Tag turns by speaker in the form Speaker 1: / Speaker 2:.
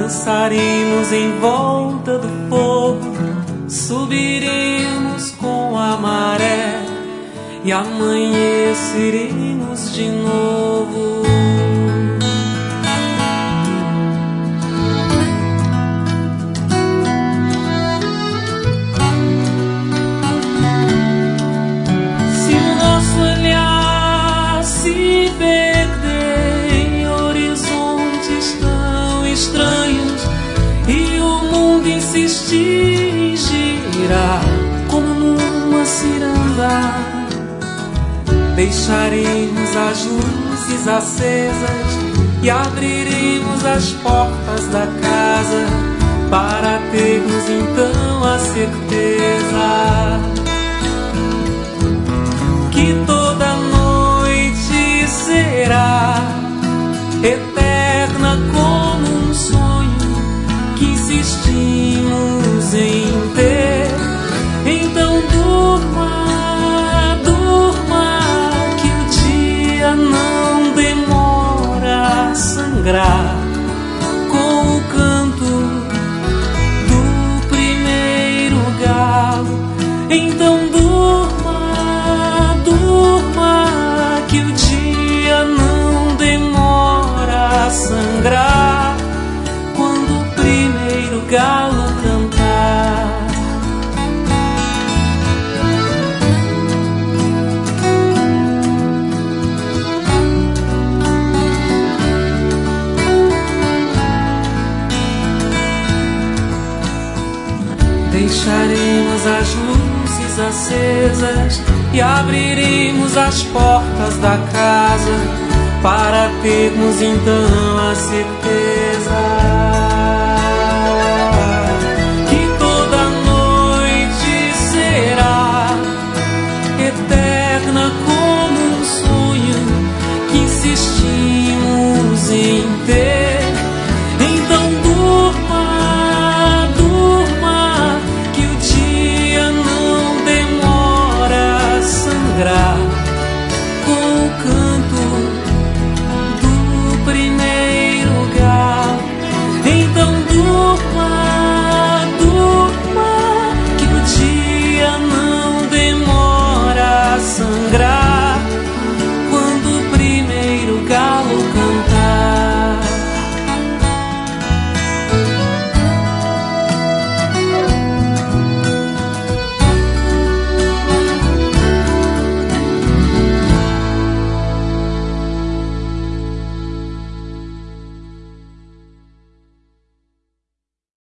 Speaker 1: dançaremos em volta do fogo, subiremos com a maré e amanheceremos de novo. Se o nosso olhar se perder em horizontes tão estranhos e o mundo insistir em girar como numa ciranda, deixaremos as luzes acesas e abriremos as portas da casa para termos então a certeza que toda noite será eterna como um sonho que insistimos em ter. Então durma, durma, que o dia não demora a sangrar com o canto do primeiro galo. Então durma, durma, que o dia não demora a sangrar quando o primeiro galo cantar. Deixaremos as luzes acesas e abriremos as portas da casa para termos então a certeza